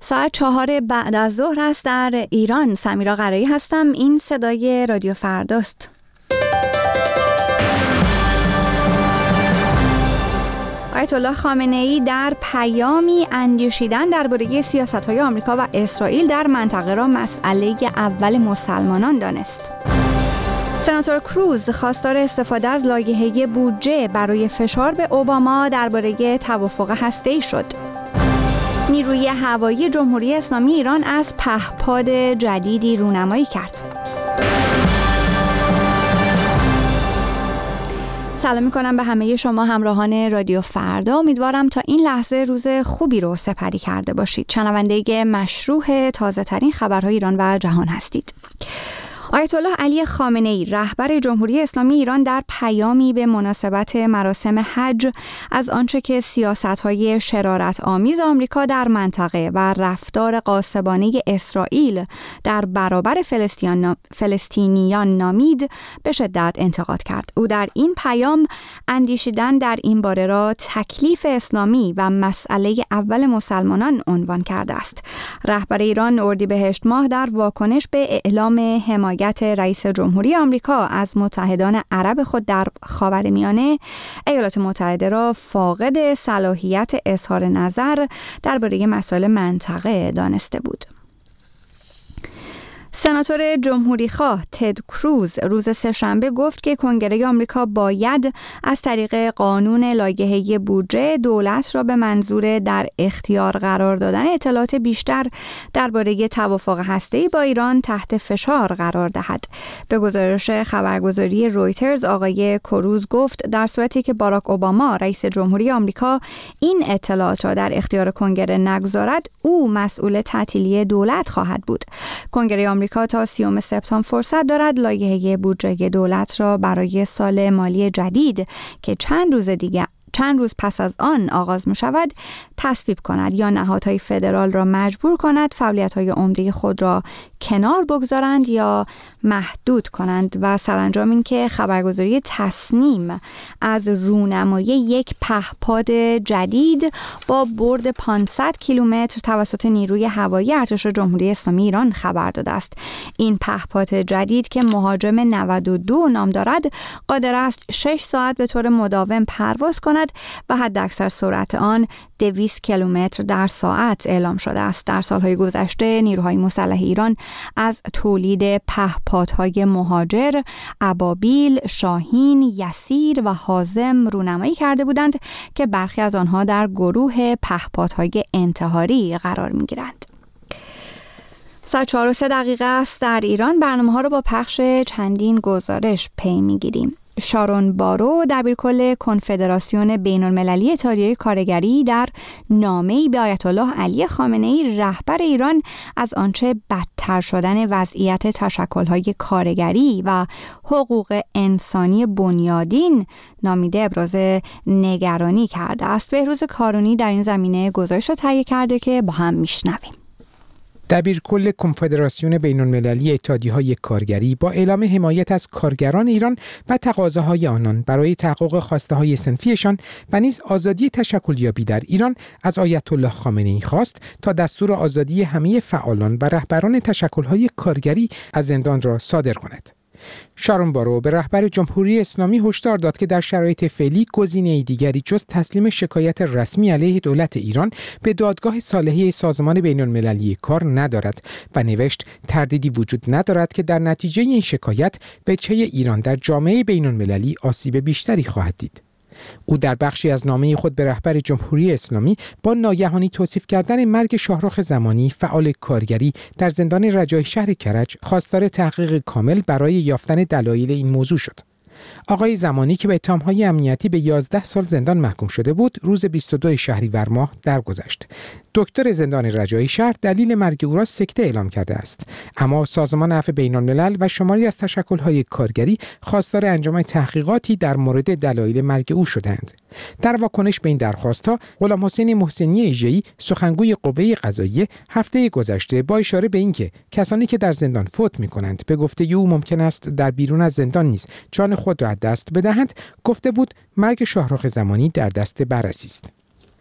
ساعت 4 بعد از ظهر است در ایران. سمیرا قرایی هستم. این صدای رادیو فرداست. آیت الله خامنه‌ای در پیامی اندیشیدن درباره سیاست‌های آمریکا و اسرائیل در منطقه را مسئله اول مسلمانان دانست. سناتور کروز خواستار استفاده از لایحه بودجه برای فشار به اوباما درباره توافق هسته‌ای شد. نیروی هوایی جمهوری اسلامی ایران از پهپاد جدیدی رونمایی کرد. سلام می‌کنم به همه شما همراهان رادیو فردا. امیدوارم تا این لحظه روز خوبی رو سپری کرده باشید. شنونده مشروع تازه‌ترین خبرهای ایران و جهان هستید. آیت الله علی خامنه‌ای رهبر جمهوری اسلامی ایران در پیامی به مناسبت مراسم حج از آنچه که سیاست‌های شرارت‌آمیز آمریکا در منطقه و رفتار غاصبانه اسرائیل در برابر فلسطینیان نامید به شدت انتقاد کرد. او در این پیام اندیشیدن در این باره را تکلیف اسلامی و مسئله اول مسلمانان عنوان کرده است. رهبر ایران اردیبهشت ماه در واکنش به اعلام حمایت رئیس جمهوری آمریکا از متحدان عرب خود در خاورمیانه، ایالات متحده را فاقد صلاحیت اظهار نظر درباره مسائل منطقه دانسته بود. سناتور جمهوریخواه تد کروز روز سه‌شنبه گفت که کنگره آمریکا باید از طریق قانون لایحه بودجه دولت را به منظور در اختیار قرار دادن اطلاعات بیشتر درباره توافق هسته‌ای با ایران تحت فشار قرار دهد. به گزارش خبرگزاری رویترز آقای کروز گفت در صورتی که باراک اوباما رئیس جمهوری آمریکا این اطلاعات را در اختیار کنگره نگذارد، او مسئول تعطیلی دولت خواهد بود. کنگره آمریکا تا 30 سپتامبر فرصت دارد لایحه بودجه دولت را برای سال مالی جدید که چند روز پس از آن آغاز می شود تصویب کند یا نهادهای فدرال را مجبور کند فعالیت‌های عمده خود را کنار بگذارند یا محدود کنند و سرانجام این که خبرگزاری تصنیم از رونمایی یک پهپاد جدید با برد 500 کیلومتر توسط نیروی هوایی ارتش جمهوری اسلامی ایران خبر داده است. این پهپاد جدید که مهاجم 92 نام دارد قادر است 6 ساعت به طور مداوم پرواز کند و حداکثر سرعت آن 200 کیلومتر در ساعت اعلام شده است. در سالهای گذشته نیروهای مسلح ایران از تولید پهپادهای مهاجر، ابابیل، شاهین، یسیر و حازم رونمایی کرده بودند که برخی از آنها در گروه پهپادهای انتحاری قرار می‌گیرند. ساعت 4:03 است در ایران. برنامه‌ها رو با پخش چندین گزارش پی می‌گیریم. شارون بارو دبیرکل کنفدراسیون بین‌المللی اتحادیه کارگری در نامه‌ای به آیت الله علی خامنه‌ای رهبر ایران از آنچه بدتر شدن وضعیت تشکل‌های کارگری و حقوق انسانی بنیادین نامیده ابراز نگرانی کرده است. بهروز کارونی در این زمینه گزارش را تهیه کرده که با هم میشنویم. دبیرکل کنفدراسیون بین‌المللی اتحادیه‌های کارگری با اعلام حمایت از کارگران ایران و تقاضاهای آنان برای تحقق خواسته‌های صنفیشان و نیز آزادی تشکلیابی در ایران از آیت الله خامنه‌ای خواست تا دستور آزادی همه فعالان و رهبران تشکل‌های کارگری از زندان را صادر کند. شارون بارو به رهبر جمهوری اسلامی هشدار داد که در شرایط فعلی گزینه دیگری جز تسلیم شکایت رسمی علیه دولت ایران به دادگاه صالحه سازمان بین‌المللی کار ندارد و نوشت تردیدی وجود ندارد که در نتیجه این شکایت بچه ایران در جامعه بین‌المللی آسیب بیشتری خواهد دید. او در بخشی از نامه خود به رهبر جمهوری اسلامی با ناگهانی توصیف کردن مرگ شاهرخ زمانی فعال کارگری در زندان رجای شهر کرج خواستار تحقیق کامل برای یافتن دلایل این موضوع شد. آقای زمانی که به اتهام‌های امنیتی به 11 سال زندان محکوم شده بود، روز 22 شهریور ماه درگذشت. دکتر زندان رجایی شهر دلیل مرگ او را سکته اعلام کرده است، اما سازمان عفو بین‌الملل و شماری از تشکل‌های کارگری خواستار انجام تحقیقاتی در مورد دلایل مرگ او شدند. در واکنش به این درخواست‌ها، غلام حسین محسنی ایجه‌ای سخنگوی قوه قضاییه هفته گذشته با اشاره به اینکه کسانی که در زندان فوت می‌کنند به گفته او ممکن است در بیرون از زندان نیز جان خود را از دست بدهند، گفته بود مرگ شاهرخ زمانی در دست بررسی است.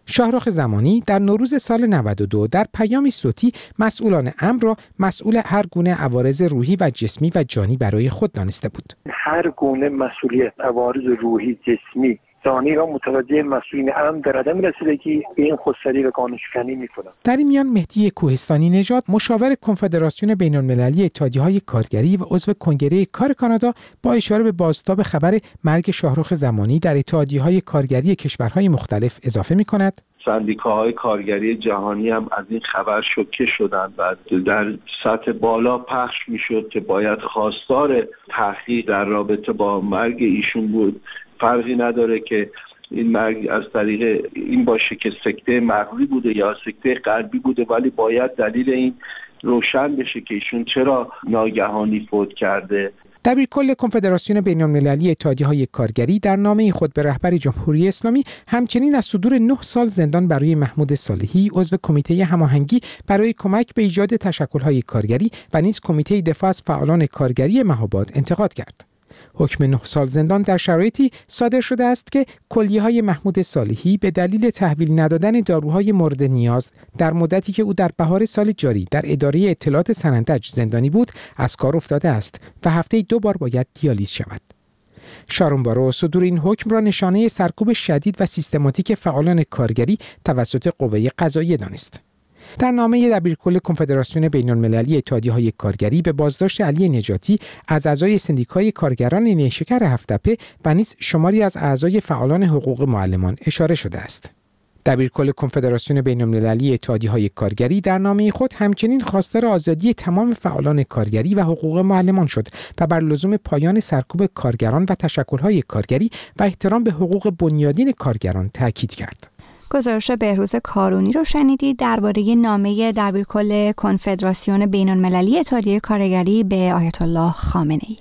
شاهرخ زمانی در نوروز سال 92 در پیامی صوتی مسئولان امر را مسئول هر گونه عوارض روحی و جسمی و جانی برای خود دانسته بود. هر گونه مسئولیت عوارض روحی، جسمی، جانی را متوجه مسئولین امر در عدم رسیدگی به این خودسری و قانون‌شکنی می‌کنند. در این میان مهدی کوهستانی نژاد، مشاور کنفدراسیون بین‌المللی اتحادیه‌های کارگری و عضو کنگره کار کانادا، با اشاره به بازتاب خبر مرگ شاهرخ زمانی در اتحادیه‌های کارگری کشورهای مختلف اضافه می‌کند: سندیکاهای کارگری جهانی هم از این خبر شوکه شدند و در سطح بالا پخش میشد که باید خواستار تحقیق در رابطه با مرگ ایشون بود. فرقی نداره که این مرگ از طریق این باشه که سکته مغزی بوده یا سکته قلبی بوده، ولی باید دلیل این روشن بشه که ایشون چرا ناگهانی فوت کرده. دبیرکل کنفدراسیون بین‌المللی اتحادیه‌های کارگری در نامه خود به رهبر جمهوری اسلامی همچنین از صدور 9 سال زندان برای محمود صالحی، عضو کمیته هماهنگی برای کمک به ایجاد تشکل‌های کارگری و نیز کمیته دفاع از فعالان کارگری مهاباد انتقاد کرد. حکم 9 سال زندان در شرایطی صادر شده است که کلیه‌های محمود صالحی به دلیل تحویل ندادن داروهای مورد نیاز در مدتی که او در بهار سال جاری در اداره اطلاعات سنندج زندانی بود از کار افتاده است و هفته‌ای 2 بار باید دیالیز شود. شارون بارو صدور این حکم را نشانه سرکوب شدید و سیستماتیک فعالان کارگری توسط قوه قضاییه دانست. در نامه دبیرکل کنفدراسیون بین‌المللی اتحادیه‌های کارگری به بازداشت علی نجاتی از اعضای سندیکای کارگران نیشکر هفت‌تپه و نیز شماری از اعضای فعالان حقوق معلمان اشاره شده است. دبیرکل کنفدراسیون بین‌المللی اتحادیه‌های کارگری در نامه خود همچنین خواستار آزادی تمام فعالان کارگری و حقوق معلمان شد و بر لزوم پایان سرکوب کارگران و تشکل‌های کارگری و احترام به حقوق بنیادین کارگران تاکید کرد. گزارش بهروز کارونی رو شنیدید درباره نامه دبیرکل کنفدراسیون بین‌المللی اتحادیه کارگری به آیت الله خامنه‌ای.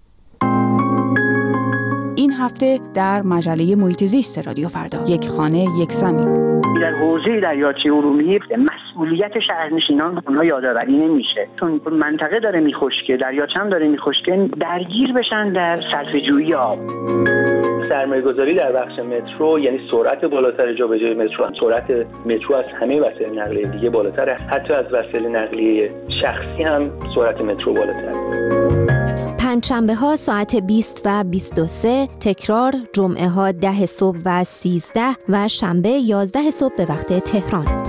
این هفته در مجله محیط زیست رادیو فردا، یک خانه یک زمین. در حوزه دریاچه ارومیه مسئولیت شهرنشینان اونها یادآوری نمیشه، چون منطقه داره میخشکه، دریاچه هم داره میخشکه، درگیر بشن در صرفه‌جویی آب. سرمایه‌گذاری در بخش مترو یعنی سرعت بالاتر جابجایی مترو، سرعت مترو از همه وسایل نقلیه دیگه بالاتره، حتی از وسایل نقلیه شخصی هم سرعت مترو بالاتره. پنجشنبه ها ساعت 20 و 23، تکرار جمعه ها 10 صبح و 13 و شنبه 11 صبح به وقت تهران.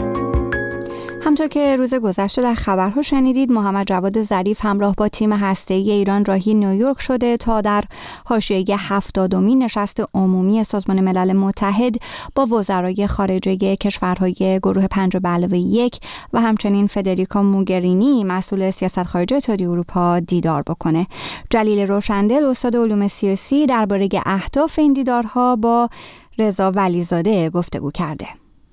همطور که روز گذشته در خبرها شنیدید، محمد جواد ظریف همراه با تیم هسته‌ای ایران راهی نیویورک شده تا در حاشیه 70مین نشست عمومی سازمان ملل متحد با وزرای خارجه کشورهای گروه 5+1 و همچنین فدریکا موگرینی مسئول سیاست خارجه اتحادیه اروپا دیدار بکنه. جلیل روشندل استاد علوم سیاسی درباره اهداف این دیدارها با رضا ولیزاده گفتگو کرده.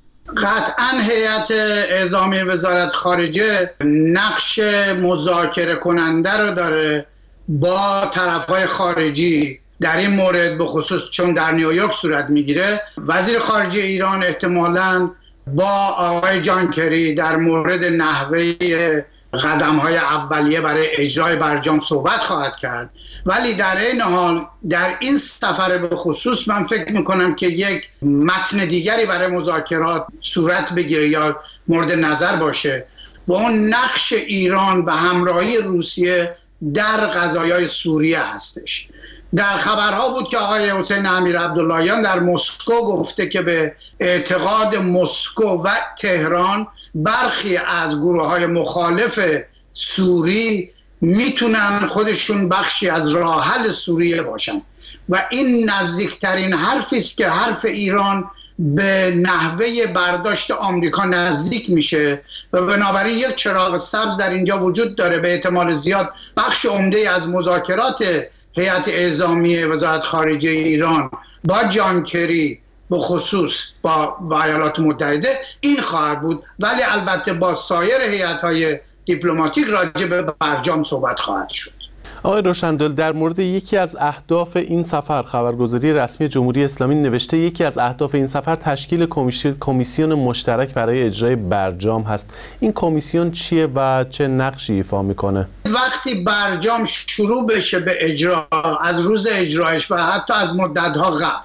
قطعاً هیئت اعزامی وزارت خارجه نقش مذاکره کننده رو داره با طرفهای خارجی در این مورد، به خصوص چون در نیویورک صورت میگیره. وزیر خارجه ایران احتمالاً با آقای جان کری در مورد نحوه قدم‌های اولیه برای اجرای برجام صحبت خواهد کرد، ولی در این حال در این سفر به خصوص من فکر میکنم که یک متن دیگری برای مذاکرات صورت بگیره یا مورد نظر باشه و اون نقش ایران به همراهی روسیه در قضایای سوریه هستش. در خبرها بود که آقای حسین امیرعبداللهیان در مسکو گفته که به اعتقاد مسکو و تهران برخی از گروه‌های مخالف سوری میتونن خودشون بخشی از راه حل سوریه باشن و این نزدیکترین حرفی است که حرف ایران به نحوه برداشت آمریکا نزدیک میشه و بنابراین یک چراغ سبز در اینجا وجود داره. به احتمال زیاد بخش عمده از مذاکرات هیئت اعزامی وزارت خارجه ایران با جان کری به خصوص با ایالات متحده این خواهد بود، ولی البته با سایر هیئت‌های دیپلماتیک راجع به برجام صحبت خواهد شد. آقای روشندل، در مورد یکی از اهداف این سفر، خبرگزاری رسمی جمهوری اسلامی نوشته یکی از اهداف این سفر تشکیل کمیسیون مشترک برای اجرای برجام هست. این کمیسیون چیه و چه نقشی ایفا میکنه؟ وقتی برجام شروع بشه به اجرا، از روز اجرایش و حتی از مدت‌ها قبل،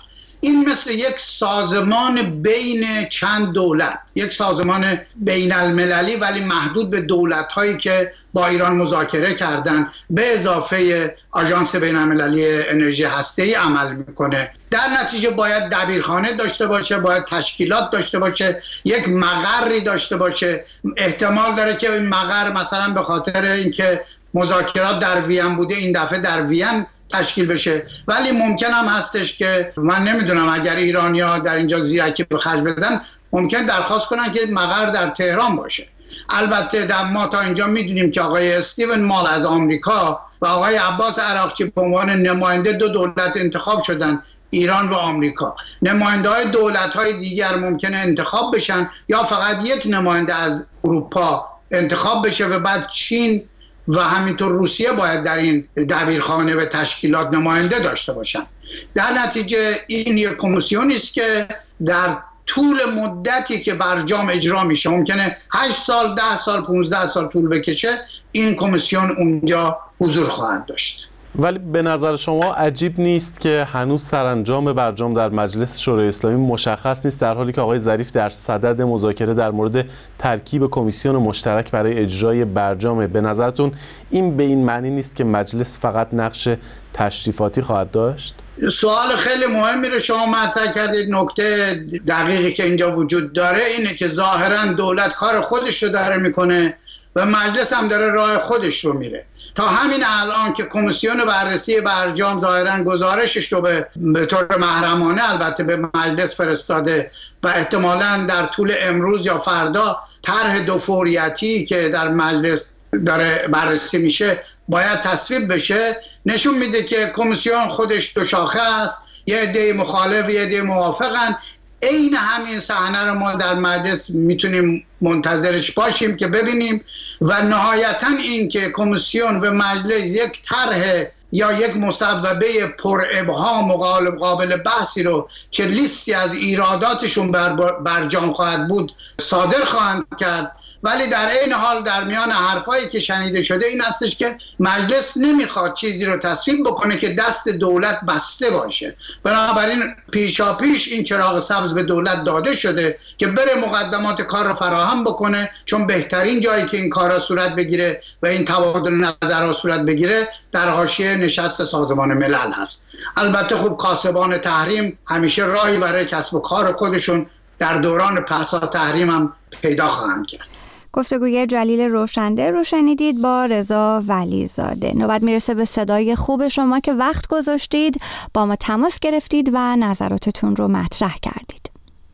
این مثل یک سازمان بین چند دولت، یک سازمان بین المللی ولی محدود به دولت‌هایی که با ایران مذاکره کردن، به اضافه آژانس بین المللی انرژی هسته‌ای عمل میکنه. در نتیجه باید دبیرخانه داشته باشه، باید تشکیلات داشته باشه، یک مقری داشته باشه. احتمال داره که این مقر مثلا به خاطر اینکه مذاکرات در وین بوده این دفعه در وین تشکیل بشه، ولی ممکن هم هستش که من نمیدونم اگر ایرانی‌ها در اینجا زیرکی به خرج بدن ممکن درخواست کنن که مقر در تهران باشه. البته ما تا اینجا میدونیم که آقای استیون مال از آمریکا و آقای عباس عراقچی به عنوان نماینده دو دولت انتخاب شدن، ایران و آمریکا. نماینده‌های دولت‌های دیگر ممکنه انتخاب بشن یا فقط یک نماینده از اروپا انتخاب بشه و بعد چین و همینطور روسیه باید در این دبیرخانه و تشکیلات نماینده داشته باشن. در نتیجه این یک کمیسیونی است که در طول مدتی که برجام اجرا میشه، ممکنه 8 سال، 10 سال، 15 سال طول بکشه، این کمیسیون اونجا حضور خواهد داشت. ولی به نظر شما عجیب نیست که هنوز سرانجام برجام در مجلس شورای اسلامی مشخص نیست، در حالی که آقای ظریف در صدد مذاکره در مورد ترکیب کمیسیون مشترک برای اجرای برجامه؟ به نظرتون این به این معنی نیست که مجلس فقط نقش تشریفاتی خواهد داشت؟ سوال خیلی مهمی رو شما مطرح کردید. نکته دقیقی که اینجا وجود داره اینه که ظاهراً دولت کار خودش رو داره میکنه و مجلس هم داره راه خودش رو میره. تا همین الان که کمیسیون بررسی برجام ظاهراً گزارشش رو به طور محرمانه البته به مجلس فرستاده و احتمالاً در طول امروز یا فردا طرح دو فوریتی که در مجلس داره بررسی میشه باید تصویب بشه، نشون میده که کمیسیون خودش دو شاخه است، یه عده مخالف یه عده موافقن. عین همین صحنه رو ما در مجلس میتونیم منتظرش باشیم که ببینیم و نهایتا این که کمیسیون و مجلس یک طرح یا یک مصوبه پر ابهام و قابل بحثی رو که لیستی از ایراداتشون برجام خواهد بود صادر خواهند کرد. ولی در این حال در میان حرفایی که شنیده شده این هستش که مجلس نمیخواد چیزی رو تصویب بکنه که دست دولت بسته باشه. بنابراین پیشاپیش این چراغ سبز به دولت داده شده که بره مقدمات کار رو فراهم بکنه، چون بهترین جایی که این کارا صورت بگیره و این تبادل نظرها صورت بگیره در حاشیه نشست سازمان ملل هست. البته خب کاسبان تحریم همیشه راهی برای کسب و کار خودشون در دوران پسا تحریم هم پیدا خواهند کرد. گفتگوی جلیل روشنده رو شنیدید با رضا ولیزاده. نوبت میرسه به صدای خوب شما که وقت گذاشتید، با ما تماس گرفتید و نظراتتون رو مطرح کردید.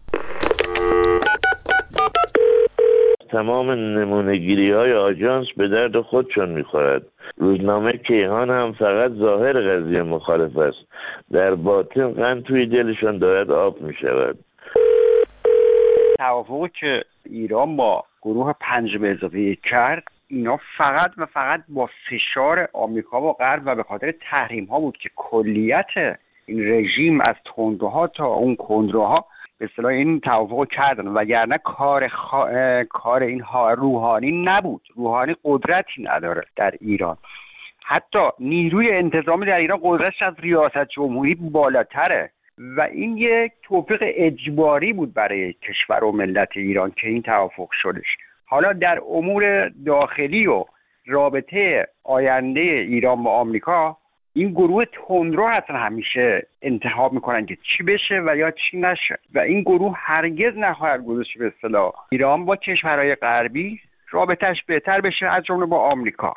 تمام نمونه‌گیری‌های آژانس به درد خودشون می‌خورد. روزنامه کیهان هم فقط ظاهر قضیه مخالف است، در باطن قند توی دلشون دارد آب می‌شود. توافقی که ایران با گروه 5+1 کرد، اینا فقط و فقط با فشار آمریکا و غرب و به خاطر تحریم ها بود که کلیت این رژیم از تندروها تا اون کندروها به اصطلاح این توافق کردن، وگرنه کار این روحانی نبود. روحانی قدرتی نداره در ایران، حتی نیروی انتظامی در ایران قدرتش از ریاست جمهوری بالاتره و این یک توافق اجباری بود برای کشور و ملت ایران که این توافق شدش. حالا در امور داخلی و رابطه آینده ایران با آمریکا، این گروه تندرو هستن همیشه انتخاب میکنن که چی بشه و یا چی نشه و این گروه هرگز نخواهد گذاشت به اصطلاح ایران با کشورهای غربی رابطهش بهتر بشه، از جمله با آمریکا.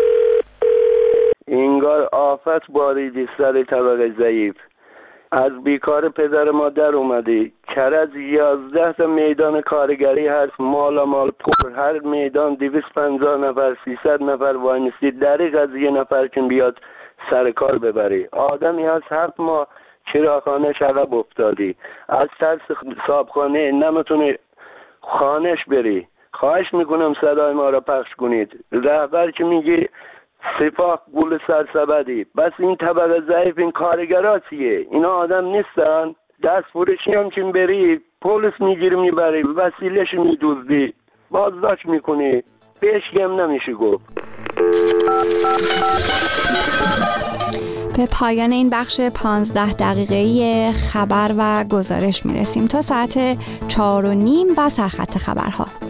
انگار آفت باریدی سر طبقه ضعیف. از بیکار پدر ما در اومدی. کرج 11 تا میدان کارگری هست، مالا مال پر، هر میدان 250 نفر 300 نفر وایمیستی، دریغ از یه نفر که بیاد سر کار ببری. آدمی هست 7 ماه چراغخانه عقب افتادی، از ترس صابخانه نمیتونی خانش بری. خواهش میکنم صدای ما را پخش کنید. رهبر که میگی سپاه گول سرسبدی، بس این طبقه ضعیف این کارگرها چیه؟ اینا آدم نیستن؟ دست فروشی هم که بری پلیس میگیری میبری، وسیلهش میدوزدی، بازداشت میکنی، بهش هم نمیشه گفت. به پایان این بخش 15 دقیقه‌ای خبر و گزارش میرسیم تا ساعت 4:30 و سرخط خبرها.